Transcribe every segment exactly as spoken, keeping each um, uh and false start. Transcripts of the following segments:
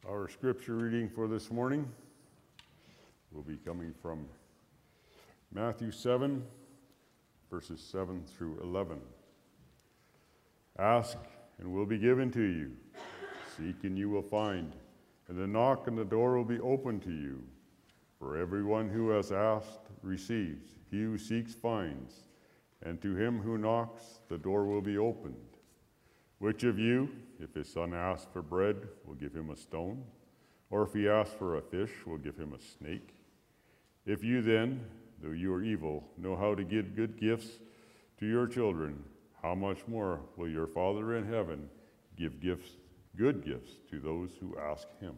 Our scripture reading for this morning will be coming from Matthew seven, verses seven through eleven. Ask, and will be given to you. Seek, and you will find. And then knock, and the door will be opened to you. For everyone who has asked receives. He who seeks finds. And to him who knocks, the door will be opened. Which of you, if his son asks for bread, will give him a stone? Or if he asks for a fish, will give him a snake? If you then, though you are evil, know how to give good gifts to your children, how much more will your Father in heaven give gifts, good gifts to those who ask him?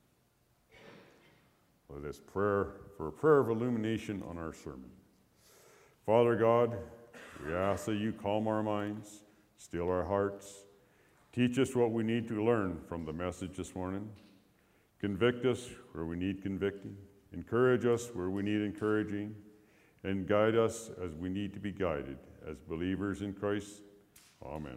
Let us pray for a prayer of illumination on our sermon. Father God, we ask that you calm our minds, still our hearts, teach us what we need to learn from the message this morning. Convict us where we need convicting. Encourage us where we need encouraging. And guide us as we need to be guided as believers in Christ. Amen.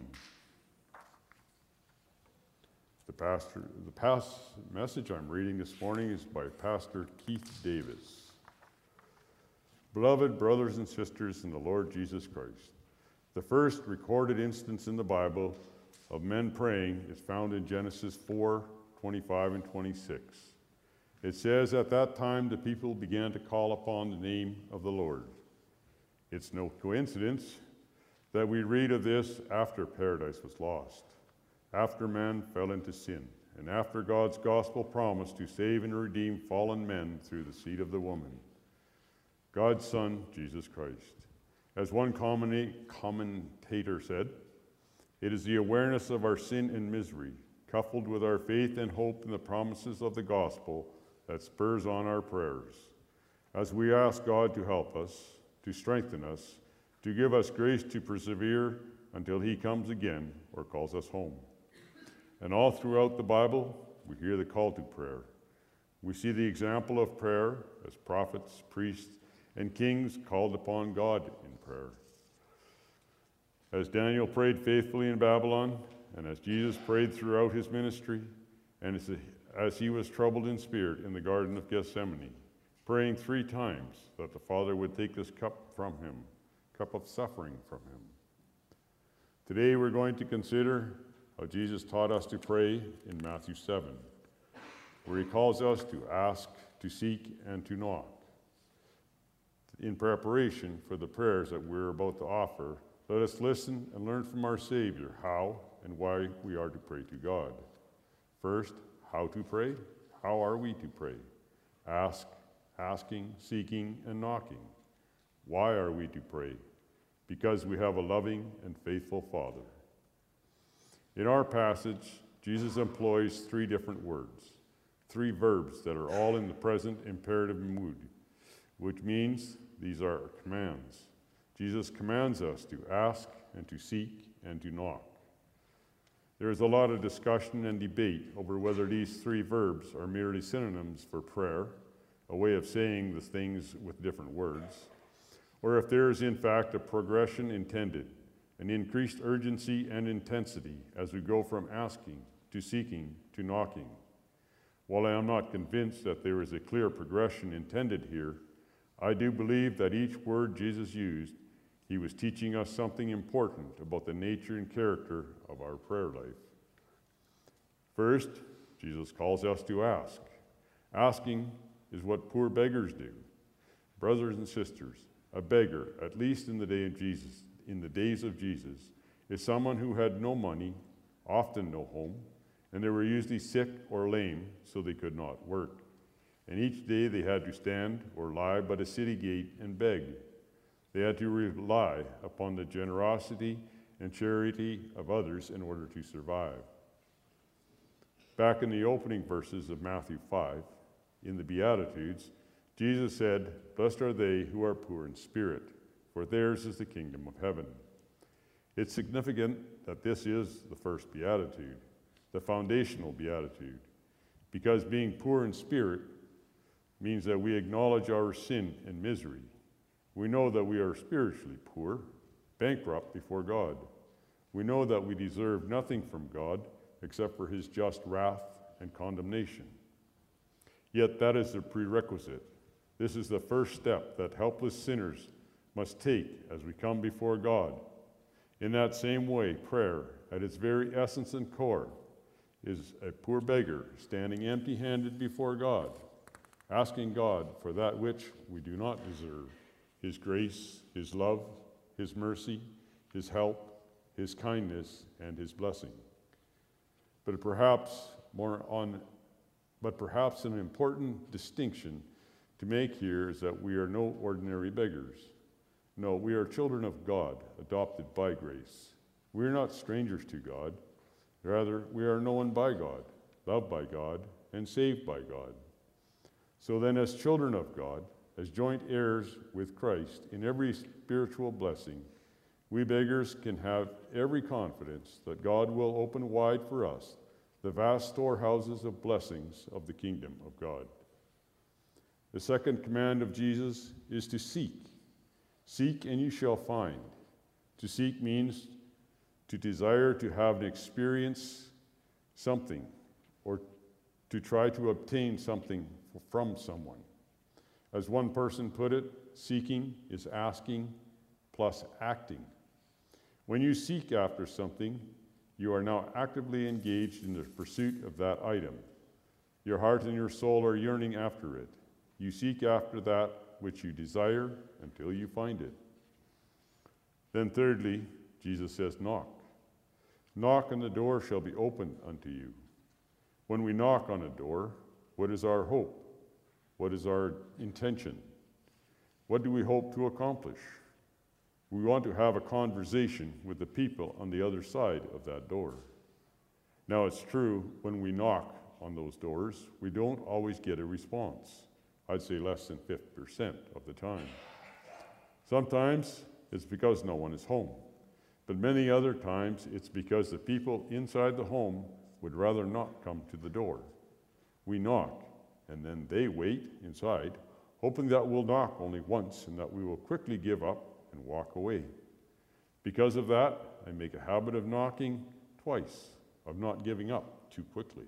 The pastor, the past message I'm reading this morning is by Pastor Keith Davis. Beloved brothers and sisters in the Lord Jesus Christ, the first recorded instance in the Bible of men praying is found in Genesis four, twenty-five and twenty-six. It says, at that time the people began to call upon the name of the Lord. It's no coincidence that we read of this after paradise was lost, after man fell into sin, and after God's gospel promise to save and redeem fallen men through the seed of the woman, God's Son, Jesus Christ. As one commentator said, it is the awareness of our sin and misery, coupled with our faith and hope in the promises of the gospel, that spurs on our prayers. As we ask God to help us, to strengthen us, to give us grace to persevere until he comes again or calls us home. And all throughout the Bible, we hear the call to prayer. We see the example of prayer as prophets, priests, and kings called upon God in prayer. As Daniel prayed faithfully in Babylon, and as Jesus prayed throughout his ministry, and as, as he was troubled in spirit in the Garden of Gethsemane, praying three times that the Father would take this cup from him, cup of suffering from him. Today we're going to consider how Jesus taught us to pray in Matthew seven, where he calls us to ask, to seek, and to knock. In preparation for the prayers that we're about to offer, let us listen and learn from our Savior how and why we are to pray to God. First, how to pray. How are we to pray? Ask, asking, seeking, and knocking. Why are we to pray? Because we have a loving and faithful Father. In our passage, Jesus employs three different words, three verbs that are all in the present imperative mood, which means these are commands. Jesus commands us to ask and to seek and to knock. There is a lot of discussion and debate over whether these three verbs are merely synonyms for prayer, a way of saying the things with different words, or if there is in fact a progression intended, an increased urgency and intensity as we go from asking to seeking to knocking. While I am not convinced that there is a clear progression intended here, I do believe that each word Jesus used, he was teaching us something important about the nature and character of our prayer life. First, Jesus calls us to ask. Asking is what poor beggars do. Brothers and sisters, a beggar, at least in the day of Jesus, in the days of Jesus, is someone who had no money, often no home, and they were usually sick or lame, so they could not work. And each day they had to stand or lie by the city gate and beg. They had to rely upon the generosity and charity of others in order to survive. Back in the opening verses of Matthew five, in the Beatitudes, Jesus said, "Blessed are they who are poor in spirit, for theirs is the kingdom of heaven." It's significant that this is the first beatitude, the foundational beatitude, because being poor in spirit means that we acknowledge our sin and misery. We know that we are spiritually poor, bankrupt before God. We know that we deserve nothing from God except for his just wrath and condemnation. Yet that is the prerequisite. This is the first step that helpless sinners must take as we come before God. In that same way, prayer, at its very essence and core, is a poor beggar standing empty-handed before God, asking God for that which we do not deserve, his grace, his love, his mercy, his help, his kindness, and his blessing. But perhaps more on, but perhaps an important distinction to make here is that we are no ordinary beggars. No, we are children of God, adopted by grace. We are not strangers to God. Rather, we are known by God, loved by God, and saved by God. So then, as children of God, as joint heirs with Christ in every spiritual blessing, we beggars can have every confidence that God will open wide for us the vast storehouses of blessings of the kingdom of God. The second command of Jesus is to seek. Seek and you shall find. To seek means to desire to have an experience something, or to try to obtain something from someone. As one person put it, seeking is asking plus acting. When you seek after something, you are now actively engaged in the pursuit of that item. Your heart and your soul are yearning after it. You seek after that which you desire until you find it. Then thirdly, Jesus says, knock. Knock and the door shall be opened unto you. When we knock on a door, what is our hope? What is our intention? What do we hope to accomplish? We want to have a conversation with the people on the other side of that door. Now, it's true, when we knock on those doors, we don't always get a response. I'd say less than fifty percent of the time. Sometimes it's because no one is home, but many other times it's because the people inside the home would rather not come to the door. We knock, and then they wait inside, hoping that we'll knock only once and that we will quickly give up and walk away. Because of that, I make a habit of knocking twice, of not giving up too quickly.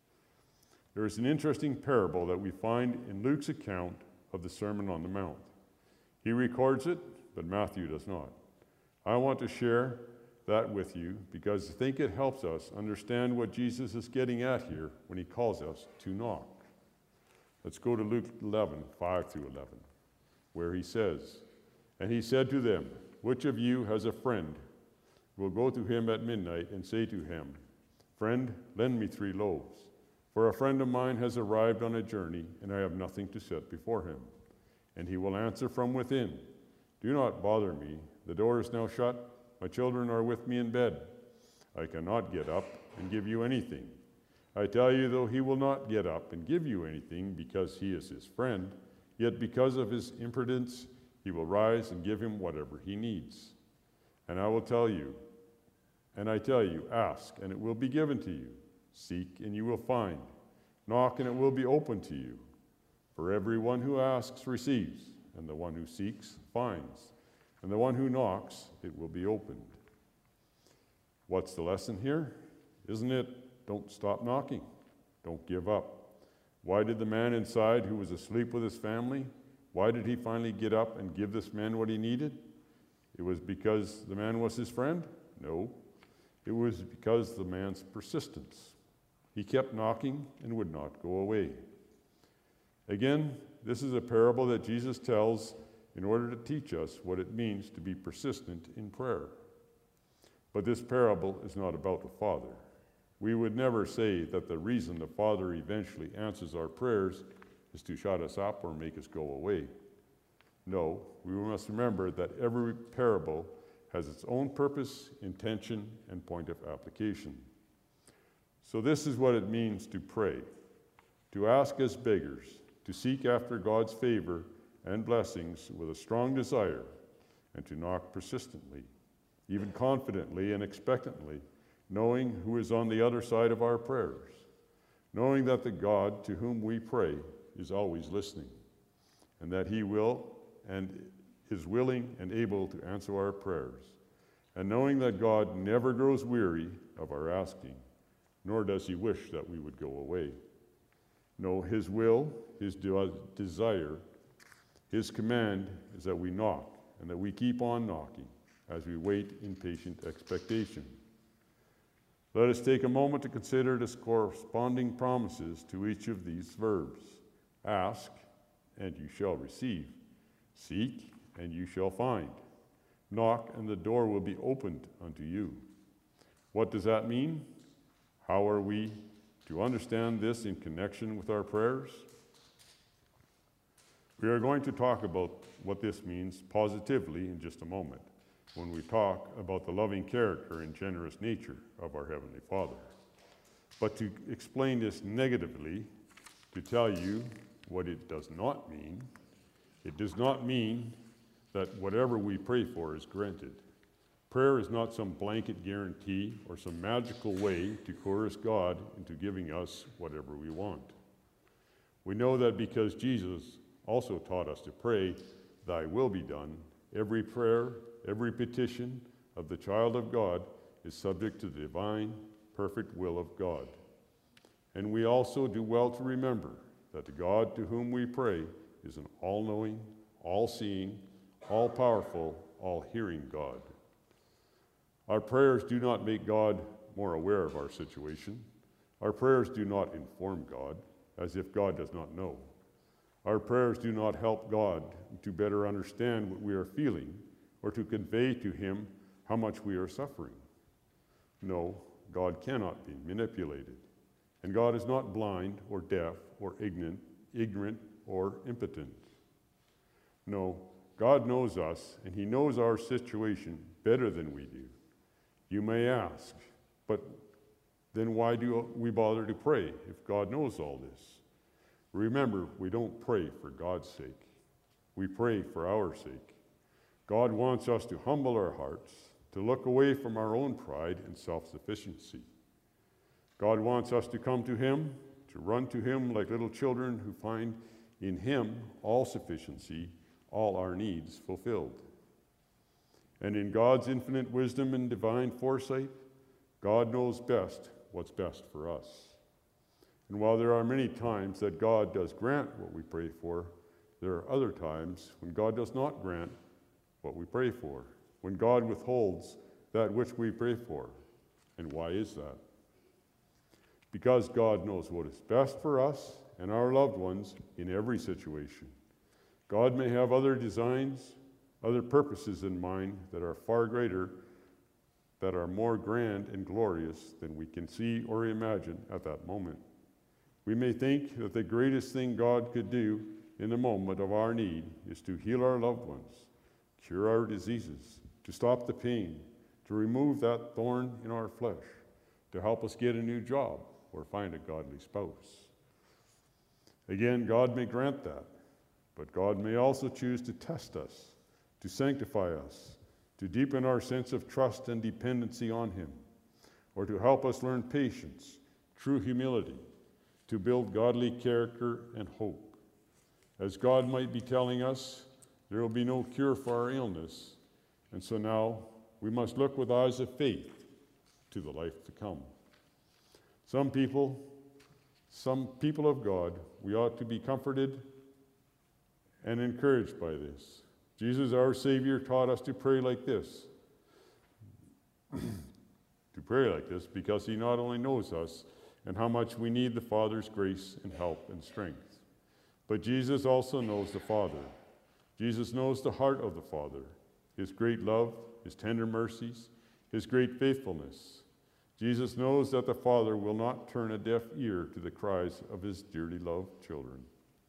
There is an interesting parable that we find in Luke's account of the Sermon on the Mount. He records it, but Matthew does not. I want to share that with you because I think it helps us understand what Jesus is getting at here when he calls us to knock. Let's go to Luke eleven, five through eleven, where he says, "And he said to them, which of you has a friend, will go to him at midnight and say to him, Friend, lend me three loaves. For a friend of mine has arrived on a journey, and I have nothing to set before him. And he will answer from within, Do not bother me. The door is now shut. My children are with me in bed. I cannot get up and give you anything. I tell you, though he will not get up and give you anything because he is his friend, yet because of his imprudence, he will rise and give him whatever he needs. And I will tell you, and I tell you, ask, and it will be given to you. Seek, and you will find. Knock, and it will be opened to you. For everyone who asks receives, and the one who seeks finds, and the one who knocks, it will be opened." What's the lesson here? Isn't it, don't stop knocking. Don't give up. Why did the man inside who was asleep with his family, why did he finally get up and give this man what he needed? It was because the man was his friend? No. It was because the man's persistence. He kept knocking and would not go away. Again, this is a parable that Jesus tells in order to teach us what it means to be persistent in prayer. But this parable is not about the Father. We would never say that the reason the Father eventually answers our prayers is to shut us up or make us go away. No, we must remember that every parable has its own purpose, intention, and point of application. So this is what it means to pray, to ask as beggars, to seek after God's favor and blessings with a strong desire, and to knock persistently, even confidently and expectantly, knowing who is on the other side of our prayers, knowing that the God to whom we pray is always listening, and that he will and is willing and able to answer our prayers, and knowing that God never grows weary of our asking, nor does he wish that we would go away. No, his will, his de- desire, his command is that we knock and that we keep on knocking as we wait in patient expectation. Let us take a moment to consider the corresponding promises to each of these verbs. Ask, and you shall receive. Seek, and you shall find. Knock, and the door will be opened unto you. What does that mean? How are we to understand this in connection with our prayers? We are going to talk about what this means positively in just a moment, when we talk about the loving character and generous nature of our Heavenly Father. But to explain this negatively, to tell you what it does not mean, it does not mean that whatever we pray for is granted. Prayer is not some blanket guarantee or some magical way to coerce God into giving us whatever we want. We know that because Jesus also taught us to pray, "Thy will be done," every prayer, every petition of the child of God is subject to the divine, perfect will of God. And we also do well to remember that the God to whom we pray is an all-knowing, all-seeing, all-powerful, all-hearing God. Our prayers do not make God more aware of our situation. Our prayers do not inform God, as if God does not know. Our prayers do not help God to better understand what we are feeling or to convey to him how much we are suffering. No, God cannot be manipulated. And God is not blind or deaf or ignorant, ignorant or impotent. No, God knows us, and he knows our situation better than we do. You may ask, but then why do we bother to pray if God knows all this? Remember, we don't pray for God's sake. We pray for our sake. God wants us to humble our hearts, to look away from our own pride and self-sufficiency. God wants us to come to him, to run to him like little children who find in him all sufficiency, all our needs fulfilled. And in God's infinite wisdom and divine foresight, God knows best what's best for us. And while there are many times that God does grant what we pray for, there are other times when God does not grant what we pray for, when God withholds that which we pray for. And why is that? Because God knows what is best for us and our loved ones in every situation. God may have other designs, other purposes in mind that are far greater, that are more grand and glorious than we can see or imagine at that moment. We may think that the greatest thing God could do in the moment of our need is to heal our loved ones, cure our diseases, to stop the pain, to remove that thorn in our flesh, to help us get a new job or find a godly spouse. Again, God may grant that, but God may also choose to test us, to sanctify us, to deepen our sense of trust and dependency on him, or to help us learn patience, true humility, to build godly character and hope. As God might be telling us, there will be no cure for our illness, and so now we must look with eyes of faith to the life to come. Some people, some people of God, we ought to be comforted and encouraged by this. Jesus, our Savior, taught us to pray like this. To pray like this because he not only knows us and how much we need the Father's grace and help and strength, but Jesus also knows the Father. Jesus knows the heart of the Father, his great love, his tender mercies, his great faithfulness. Jesus knows that the Father will not turn a deaf ear to the cries of his dearly loved children.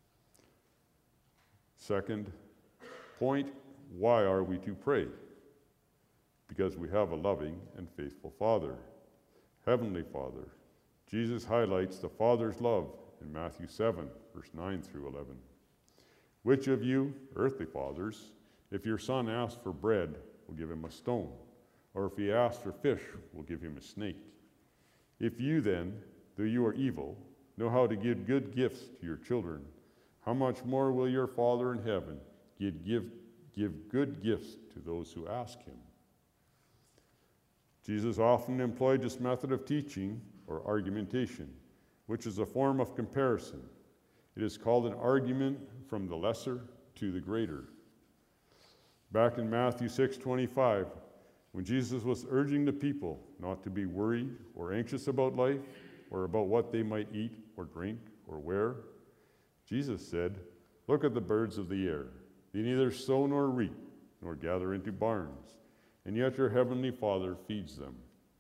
Second point, why are we to pray? Because we have a loving and faithful Father, Heavenly Father. Jesus highlights the Father's love in Matthew seven, verse nine through eleven. Which of you, earthly fathers, if your son asks for bread, will give him a stone? Or if he asks for fish, will give him a snake? If you then, though you are evil, know how to give good gifts to your children, how much more will your Father in heaven give, give, give good gifts to those who ask him? Jesus often employed this method of teaching or argumentation, which is a form of comparison. It is called an argument from the lesser to the greater. Back in Matthew six twenty-five, when Jesus was urging the people not to be worried or anxious about life or about what they might eat or drink or wear, Jesus said, "Look at the birds of the air. They neither sow nor reap nor gather into barns, and yet your heavenly Father feeds them.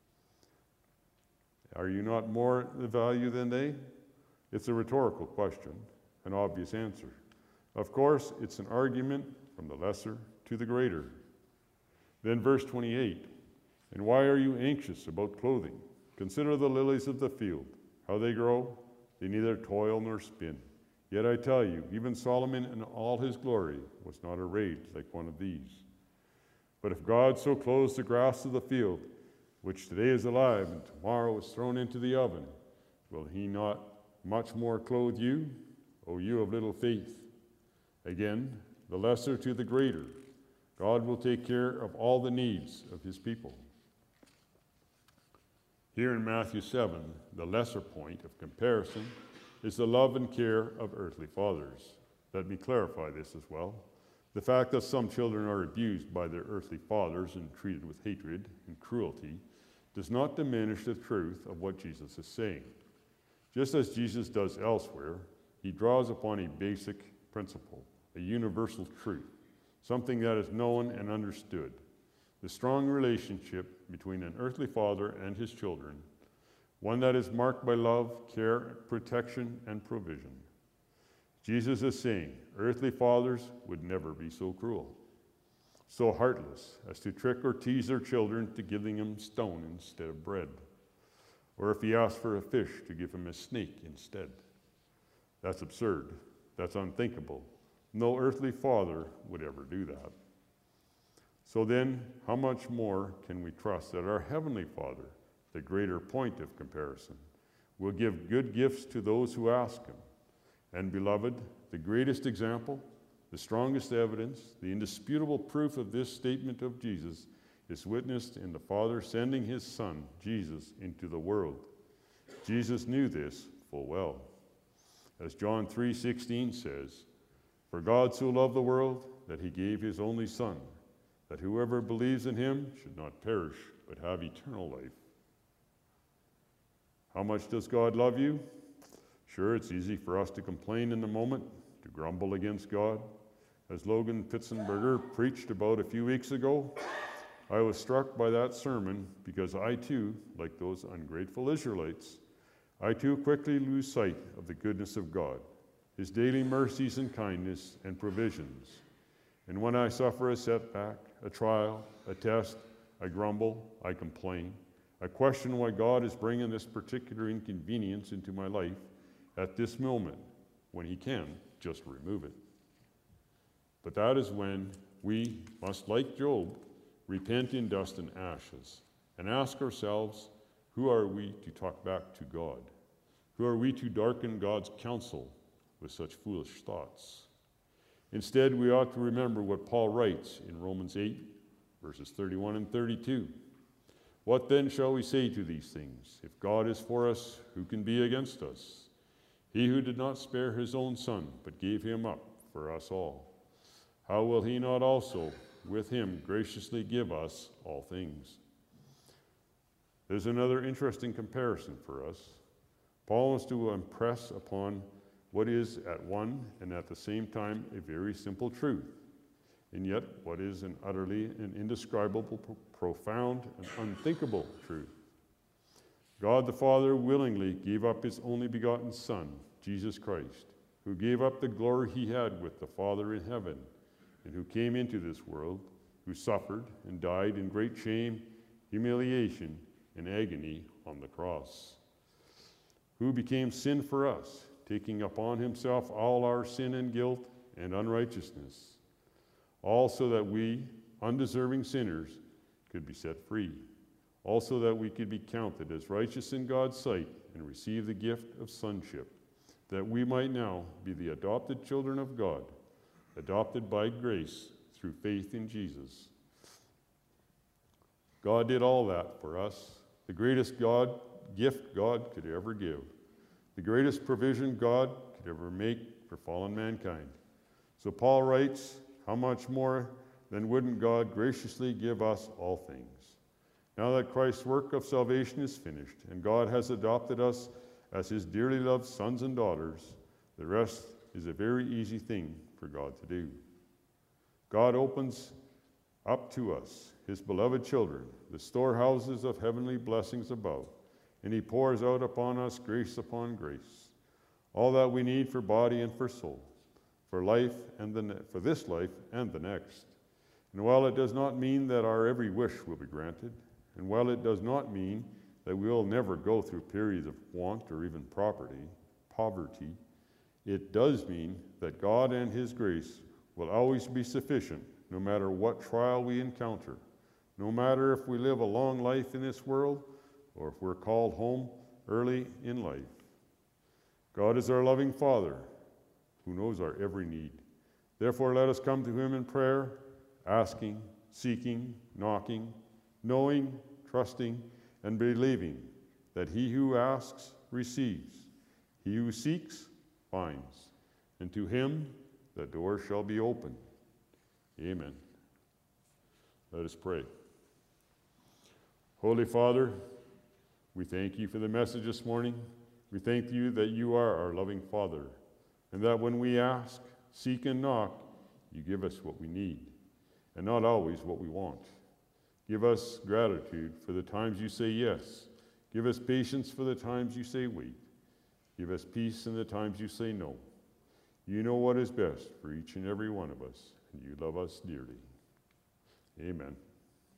Are you not more the value than they?" It's a rhetorical question, an obvious answer. Of course, it's an argument from the lesser to the greater. Then verse twenty-eight, "And why are you anxious about clothing? Consider the lilies of the field, how they grow. They neither toil nor spin. Yet I tell you, even Solomon in all his glory was not arrayed like one of these. But if God so clothes the grass of the field, which today is alive and tomorrow is thrown into the oven, will he not much more clothe you, O you of little faith?" Again, the lesser to the greater. God will take care of all the needs of his people. Here in Matthew seven, the lesser point of comparison is the love and care of earthly fathers. Let me clarify this as well. The fact that some children are abused by their earthly fathers and treated with hatred and cruelty does not diminish the truth of what Jesus is saying. Just as Jesus does elsewhere, he draws upon a basic principle, a universal truth, something that is known and understood, the strong relationship between an earthly father and his children, one that is marked by love, care, protection, and provision. Jesus is saying earthly fathers would never be so cruel, so heartless as to trick or tease their children to giving them stone instead of bread, or if he asked for a fish, to give him a snake instead. That's absurd. That's unthinkable. No earthly father would ever do that. So then, how much more can we trust that our Heavenly Father, the greater point of comparison, will give good gifts to those who ask him? And beloved, the greatest example, the strongest evidence, the indisputable proof of this statement of Jesus is witnessed in the Father sending his Son, Jesus, into the world. Jesus knew this full well. As John three sixteen says, "For God so loved the world that he gave his only Son, that whoever believes in him should not perish, but have eternal life." How much does God love you? Sure, it's easy for us to complain in the moment, to grumble against God. As Logan Pitzenberger preached about a few weeks ago, I was struck by that sermon because I too, like those ungrateful Israelites, I too quickly lose sight of the goodness of God, his daily mercies and kindness and provisions. And when I suffer a setback, a trial, a test, I grumble, I complain, I question why God is bringing this particular inconvenience into my life at this moment when he can just remove it. But that is when we must, like Job, repent in dust and ashes and ask ourselves, who are we to talk back to God? Who are we to darken God's counsel with such foolish thoughts? Instead, we ought to remember what Paul writes in Romans eight, verses thirty-one and thirty-two. "What then shall we say to these things? If God is for us, who can be against us? He who did not spare his own Son, but gave him up for us all, how will he not also with him graciously give us all things?" There's another interesting comparison for us. Paul wants to impress upon what is at one and at the same time a very simple truth, and yet what is an utterly and indescribable, profound, and unthinkable truth. God the Father willingly gave up his only begotten Son, Jesus Christ, who gave up the glory he had with the Father in heaven, and who came into this world, who suffered and died in great shame, humiliation, and agony on the cross, who became sin for us, taking upon himself all our sin and guilt and unrighteousness, all so that we, undeserving sinners, could be set free, also that we could be counted as righteous in God's sight and receive the gift of sonship, that we might now be the adopted children of God, adopted by grace through faith in Jesus. God did all that for us. The greatest God gift God could ever give, the greatest provision God could ever make for fallen mankind. So Paul writes, how much more then wouldn't God graciously give us all things? Now that Christ's work of salvation is finished, and God has adopted us as his dearly loved sons and daughters, the rest is a very easy thing for God to do. God opens up to us, his beloved children, the storehouses of heavenly blessings above, and he pours out upon us grace upon grace, all that we need for body and for soul, for life and the ne- for this life and the next. And while it does not mean that our every wish will be granted, and while it does not mean that we will never go through periods of want or even property, poverty, it does mean that God and his grace will always be sufficient no matter what trial we encounter, no matter if we live a long life in this world or if we're called home early in life. God is our loving Father who knows our every need. Therefore, let us come to him in prayer, asking, seeking, knocking, knowing, trusting, and believing that he who asks receives, he who seeks finds, and to him the door shall be opened. Amen. Let us pray. Holy Father, we thank you for the message this morning. We thank you that you are our loving Father, and that when we ask, seek, and knock, you give us what we need, and not always what we want. Give us gratitude for the times you say yes. Give us patience for the times you say wait. Give us peace in the times you say no. You know what is best for each and every one of us, and you love us dearly. Amen.